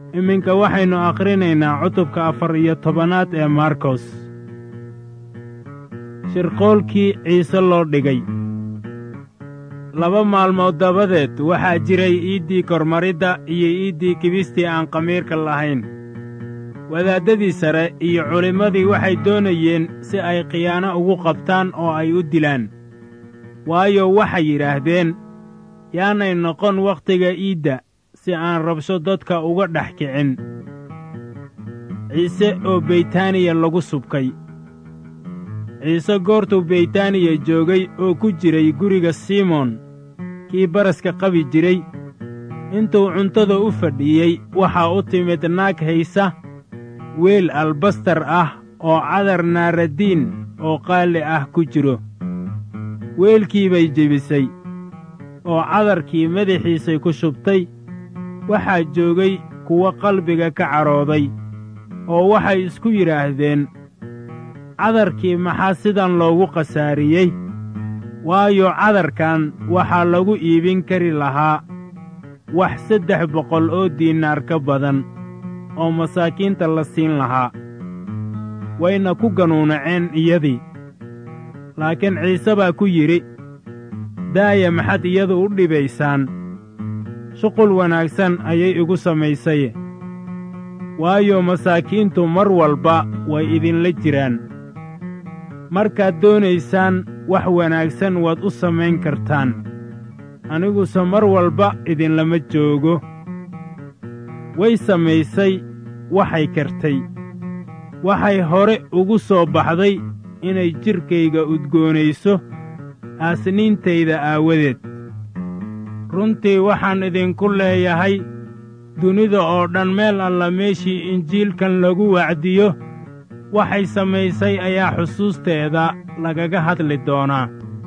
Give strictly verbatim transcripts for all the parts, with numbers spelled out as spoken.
iminka waxaynu akhrinaynaa cutubka afar iyo tobanaad ee markos. shirqoolkii ciise loo dhigay. laba maalmood dabadeed waxaa jiray iiddii kormaridda iyo iiddii kibistii aan khamiirka lahayn. wadaaddadii sare iyo culimmadii waxay doonayeen si ay khiyaano ugu qabtaan oo ay u dilaan. waayo waxay yidhaahdeen, yaanay noqon wakhtiga iidda si aan rabsho dadka uga dhex kicin. ciise oo beytaaniya lagu subkay. ciise goortuu beytaaniya joogay oo ku jiray guriga simoon kii baraska qabi jiray, intuu cuntada u fadhiyey waxaa u timid naag haysa weel albastar ah oo cadar naaradiin oo qaali ah ku jiro. weelkii bay jebisay oo cadarkii madaxiisay ku shubtay. waxaa joogay kuwo qalbiga ka cadhooday oo waxay isku yidhaahdeen, cadarkii maxaa sidan loogu khasaariyey? waayo cadarkan waxaa lagu iibin kari lahaa wax saddex boqol oo diinaar ka badan oo masaakiinta la siin lahaa. wayna ku ganuunaceen iyadii. laakiin ciise baa ku yidhi, daaya maxad iyadu u dhibaysaan? shuqul wanaagsan ayay igu samaysaye. waayo masaakiintu mar walba way idinla jiraan. markaad doonaysaan wax wanaagsan waad u samayn kartaan, aniguse mar walba idinlama joogo. way samaysay waxay kartay. waxay hore ugu soo baxday inay jidhkayga udgoonayso aasniintayda aawadeed. runtii waxaan idinku leeyahay, dunida oo dhan meel alla meeshii injiilkan lagu wacdiyo, waxay samaysay ayaa xusuusteeda lagaga hadli doonaa.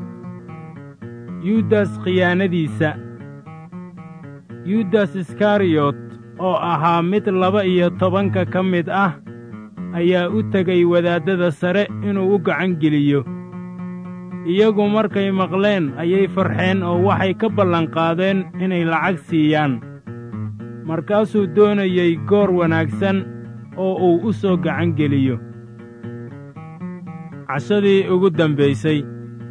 yuudas khiyaanadiisa. yuudas iskariyot oo ahaa mid laba iyo tobanka ka mid ah ayaa u tegay wadaaddada sare inuu u gacan geliyo. iyagu markay maqleen ayay farxeen oo waxay ka ballanqaadeen inay lacag siiyaan. markaasuu doonayey goor wanaagsan oo uu u soo gacan geliyo. cashadii ugu dambaysay.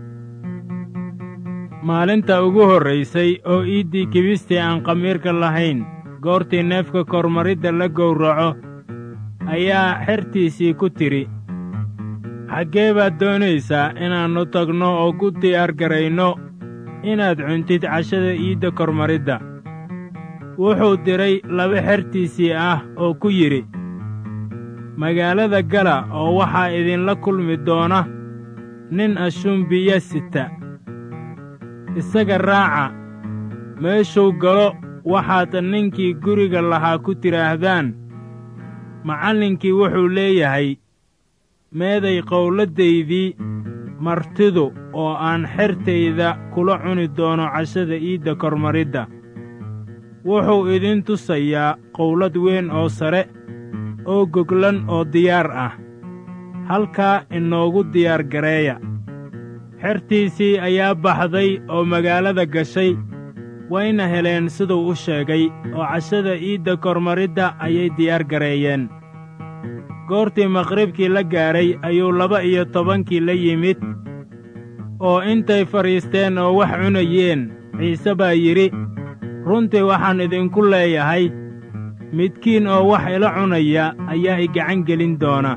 maalinta ugu horraysay oo iiddii kibistii aan khamiirka lahayn, goortii neefka kormaridda la gowraco, ayaa xertiisii ku tidhi, xaggee baad doonaysaa inaannu tagno oo ku diyaar garayno inaad cuntid cashada iidda kormaridda? wuxuu diray laba xertiisii ah oo ku yidhi, magaalada gala oo waxaa idinla kulmi doona nin ashumbiya sita. isaga raaca. meeshuu galo waxaad ninkii guriga lahaa ku tidhaahdaan, macallinkii wuxuu leeyahay, meeday qowladdaydii martidu oo aan xertayda kula cuni doono cashada iidda kormaridda? wuxuu idin tusayaa qowlad weyn oo sare oo goglan oo diyaar ah. halkaa inoogu diyaar gareeya. xertiisii ayaa baxday oo magaalada gashay, wayna heleen siduu u sheegay, oo cashada iidda kormaridda ayay diyaar gareeyeen. goortii maqribkii la gaadhay ayuu laba iyo tobankii la yimid, oo intay fadhiisteen oo wax cunayeen, ciise baa yidhi, runtii waxaan idinku leeyahay, midkiin oo wax ila cunaya ayaa i gacan gelin doona.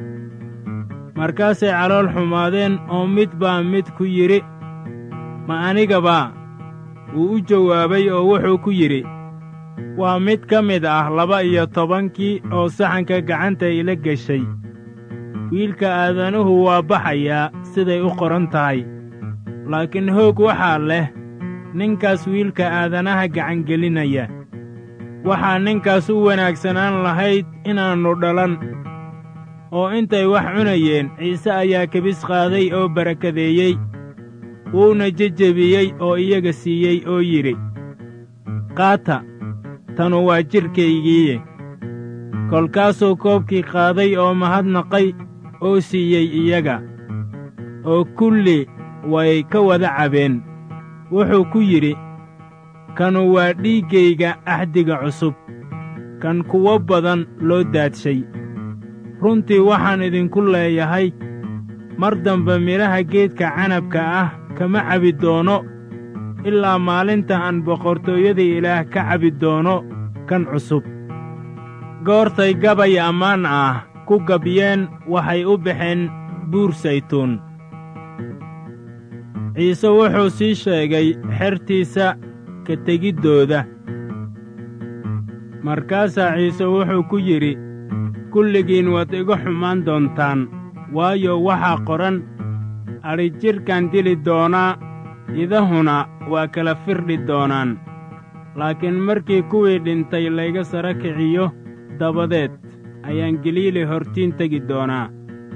markaasay calool xumaadeen oo mid baa mid ku yidhi, ma anigabaa? wuu u jawaabay oo wuxuu ku yidhi, waa mid ka mid ah laba iyo tobankii oo saxanka gacanta ila geshay. wiilka aadanuhu waa baxayaa siday u qoran tahay, laakiin hoog waxaa leh ninkaas wiilka aadanaha gacangelinaya. waxaa ninkaas u wanaagsanaan lahayd inaannu dhalan. oo intay wax cunayeen, ciise ayaa kibis qaaday oo barakadeeyey, wuuna jejebiyey oo iyaga siiyey oo yidhi, qaata, tanu waa jidhkaygiiye. kolkaasuu koobkii qaaday oo mahadnaqay oo siiyey iyaga, oo kulli way ka wada cabeen. wuxuu ku yidhi, kanu waa dhiiggayga axdiga cusub, kan kuwo badan loo daadshay. runtii waxaan idinku leeyahay, mar dambe midhaha geedka canabka ah kama cabi doono, ilaa maalinta aan boqortooyada Ilaah ka cabi doono kan cusub. goortay gabay ammaan ah ku gabyeen waxay u baxeen buur saytuun. ciise wuxuu sii sheegay xertiisa ka tegiddooda. markaasaa ciise wuxuu ku yidhi, kulligiin waad iga xumaan doontaan, waayo waxaa qoran, adhijidhkaan dili doonaa, idahuna waa kala firdhi doonaan. laakiin markii kuwii dhintay layga sara kiciyo dabadeed ayaan galiili hortiin tegi doonaa.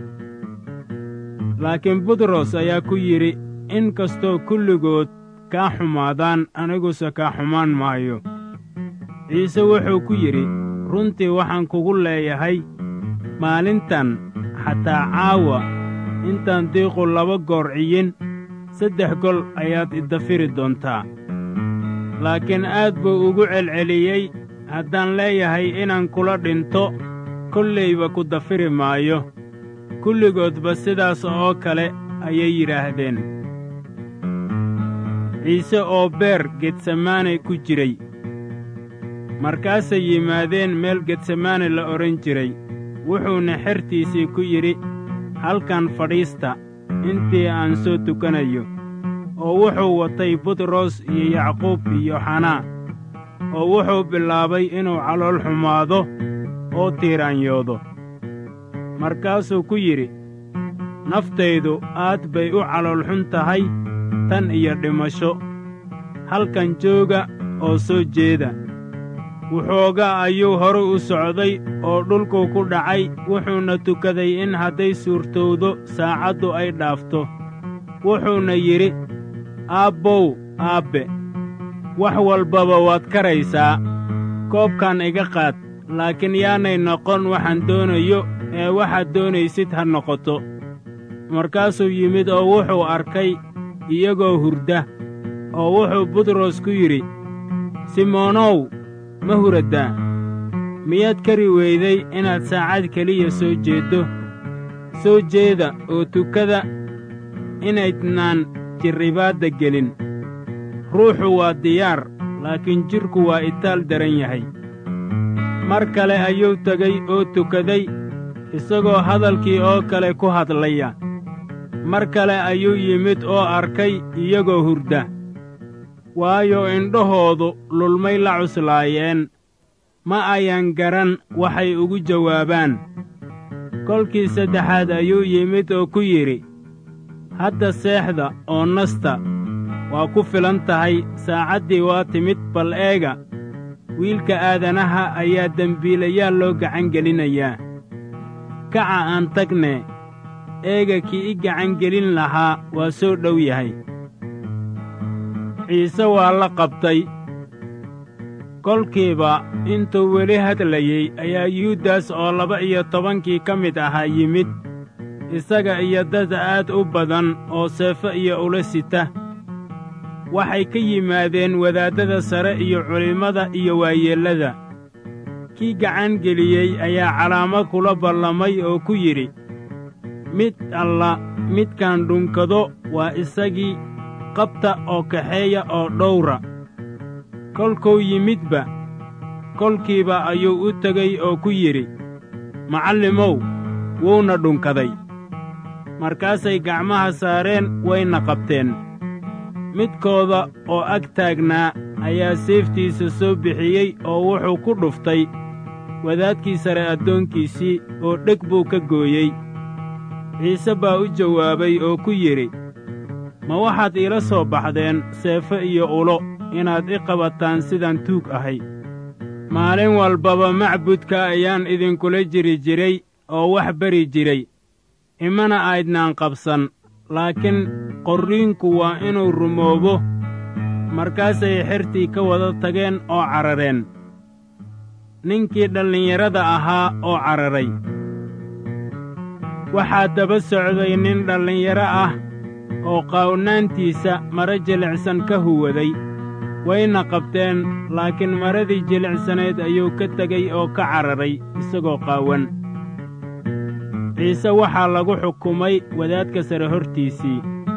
laakiin butros ayaa ku yidhi, in kastoo kulligood kaa xumaadaan, aniguse kaa xumaan maayo. ciise wuxuu ku yidhi, runtii waxaan kugu leeyahay, maalintan xataa caawa intaan diiqu laba goor ciyin, saddex gol ayaad idafiri doontaa. laakiin aad buu ugu celceliyey, haddaan leeyahay inaan kula dhinto, kollayba ku dafiri maayo. kulligoodba sidaas oo kale ayay yidhaahdeen. ciise oo beer getsemaane ku jiray. markaasay yimaadeen meel getsemaane la odhan jiray. wuxuuna xertiisii ku yidhi, halkan fadhiista intii aan soo tukanayo. oo wuxuu watay butros iyo yacquub iyo xanaa. oo wuxuu bilaabay inuu calool xumaado oo tiiraanyoodo. markaasuu ku yidhi, naftaydu aad bay u calool xun tahay tan iyo dhimasho. halkan jooga oo soo jeeda. wuxoogaa ayuu hore u socday oo dhulkuu ku dhacay, wuxuuna tukaday in hadday suurtowdo saacaddu ay dhaafto. wuxuuna yidhi, aabbow aabbe, wax walbaba waad karaysaa. koobkan iga qaad, laakiin yaanay noqon waxaan doonayo, ee waxaad doonaysid ha noqoto. markaasuu yimid oo wuxuu arkay iyagoo hurda. oo wuxuu butros ku yidhi, simoonow, ma huraddaa? miyaad kari weyday inaad saacad keliya soo jeeddo? soo jeeda oo tukada, inaydnaan jirribaadda gelin. ruuxu waa diyaar, laakiin jidhku waa itaal daran yahay. mar kale ayuu tegey oo tukaday, isagoo hadalkii oo kale ku hadlaya. mar kale ayuu yimid oo arkay iyagoo hurda. waayo indhahoodu lulmay la cuslaayeen, ma ayan garan waxay ugu jawaabaan. kolkii saddexaad ayuu yimid oo ku yidhi, hadda seexda oo nasta, waa ku filan tahay, saacaddii waa timid. bal eega, wiilka aadanaha ayaa dembiilayaal loo gacan gelinayaa. kaca aan tagne, eega kii i gacan gelin lahaa waa soo dhow yahay. ciise waa la qabtay. kolkiiba intuu weli hadlayey ayaa yuudas oo laba iyo tobankii ka mid ahaa yimid, isaga iyo dad aad u badan oo seefo iyo ula sita. waxay ka yimaadeen wadaaddada sare iyo culimmada iyo waayeellada. kii gacan geliyey ayaa calaamad kula ballamay oo ku yidhi, mid alla midkaan dhunkado waa isagii, qabta oo kaxeeya oo dhowra. kolkuu yimidba, kolkiiba ayuu u tegey oo ku yidhi, macallimow, wuuna dhunkaday. markaasay gacmaha saareen wayna qabteen. midkooda oo ag taagnaa ayaa seeftiisa soo bixiyey oo wuxuu ku dhuftay wadaadkii sare addoonkiisii, oo dheg buu ka gooyey. ciise baa u jawaabay oo ku yidhi, ma waxaad iila soo baxdeen seefo iyo ulo inaad i qabataan sidaan tuug ahay? maalin walbaba macbudka ayaan idinkula jiri jiray oo wax bari jiray, imana aydnaan qabsan. laakiin qorriinku waa inuu rumoobo. markaasay xertii ka wada tageen oo carareen. ninkii dhallinyarada ahaa oo cararay. waxaa daba socday nin dhallinyaro ah oo qaawnaantiisa mara jilicsan ka huwaday. wayna qabteen, laakiin maradii jilicsanayd ayuu ka tegey oo ka cararay isagoo qaawan. ciise waxaa lagu xukumay wadaadka sare hortiisii.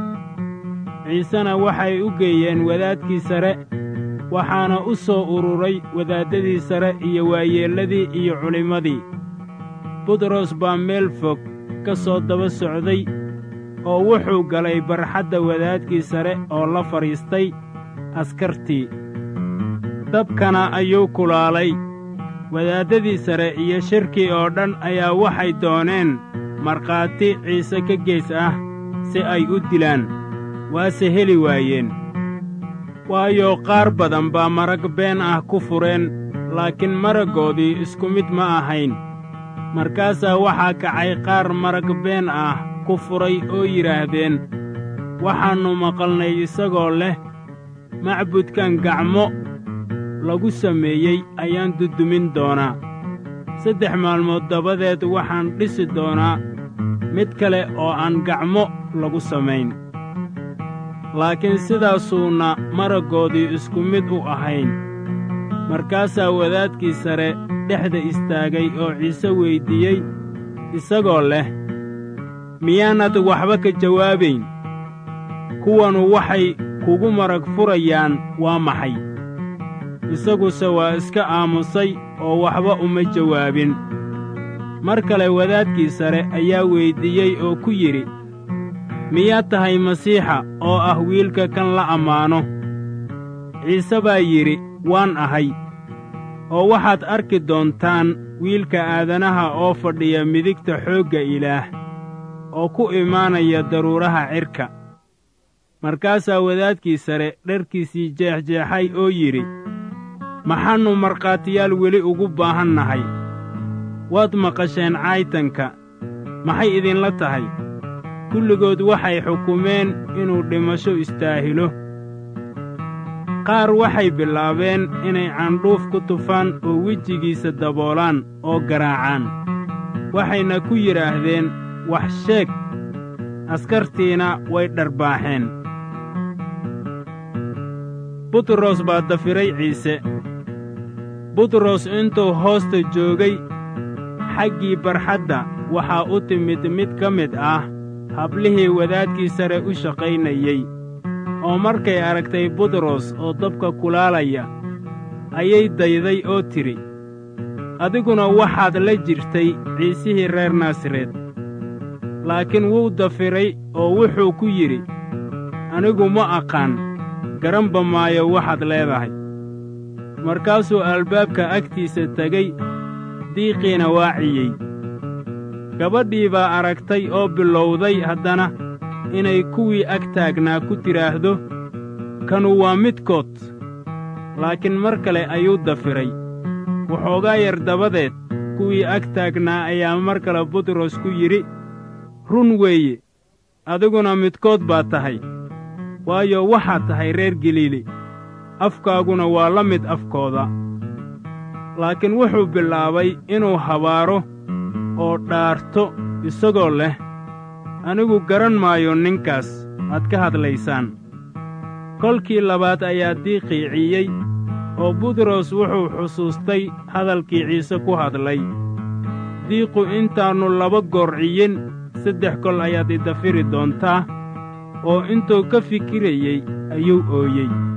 ciisena waxay u geeyeen wadaadkii sare, waxaana u soo ururay wadaaddadii sare iyo waayeelladii iyo culimmadii. butros baa meel fog ka soo daba socday, oo wuxuu galay barxadda wadaadkii sare oo la fadhiistay askartii. dabkana ayuu kulaalay. wadaaddadii sare iyo shirkii oo dhan ayaa waxay dooneen markhaati ciise ka gees ah si ay u dilaan, waase heli waayeen. waayo qaar badan baa marag been ah ku fureen, laakiin maraggoodii isku mid ma ahayn. markaasaa waxaa kacay qaar marag been ah ku furay oo yidhaahdeen, waxaannu maqalnay isagoo leh, macbudkan gacmo lagu sameeyey ayaan dudumin doonaa. saddex maalmood dabadeed waxaan dhisi doonaa mid kale oo aan gacmo lagu samayn. laakiin sidaasuuna maraggoodii isku mid u ahayn. markaasaa wadaadkii sare dhexda istaagay oo ciise weyddiiyey isagoo leh, miyaanad waxba ka jawaabayn? kuwanu waxay kugu marag furayaan waa maxay? isaguse waa iska aamusay oo waxba uma jawaabin. mar kale wadaadkii sare ayaa weyddiiyey oo ku yidhi, miyaad tahay masiixa oo ah wiilka kan la ammaano? ciise baa yidhi, waan ahay. oo waxaad arki doontaan wiilka aadanaha oo fadhiya midigta xoogga ilaah, oo ku imaanaya daruuraha cirka. markaasaa wadaadkii sare dharkiisii jeexjeexay oo yidhi, maxaannu markhaatiyaal weli ugu baahan nahay? waad maqasheen caytanka. maxay idinla tahay? kulligood waxay xukumeen inuu dhimasho istaahilo. qaar waxay bilaabeen inay candhuuf ku tufaan oo wejigiisa daboolaan oo garaacaan. waxayna ku yidhaahdeen, wax sheeg. askartiina way dharbaaxeen. butros baa dafiray ciise. butros intuu hoosta joogay xaggii barxadda waxaa u timid mid ka mid ah hablihii wadaadkii sare u shaqaynayey, oo markay aragtay butros oo dabka kulaalaya ayay dayday oo tidhi, adiguna waxaad la jirtay ciisihii reer naasareed. laakiin wuu dafiray oo wuxuu ku yidhi, anigu ma aqaan, garanba maayo waxaad leedahay. markaasuu albaabka agtiisa tegey, diiqiina waaciyey. gabadhii baa aragtay oo bilowday haddana inay kuwii ag taagnaa ku tidhaahdo, kanu waa midkood. laakiin mar kale ayuu dafiray. waxoogaa yar dabadeed kuwii ag taagnaa ayaa mar kale butros ku yidhi, run weeye, adiguna midkood baad tahay, waayo waxaad tahay reer galiili, afkaaguna waa la mid afkooda. laakiin wuxuu bilaabay inuu habaaro oo dhaarto isagoo leh, anigu garan maayo ninkaas aad ka hadlaysaan. kolkii labaad ayaa diiqii ciiyey, oo butros wuxuu xusuustay hadalkii ciise ku hadlay, diiqu intaannu laba goor ciyin, saddex kol ayaad i dafiri doontaa. oo intuu ka fikirayey ayuu ooyey.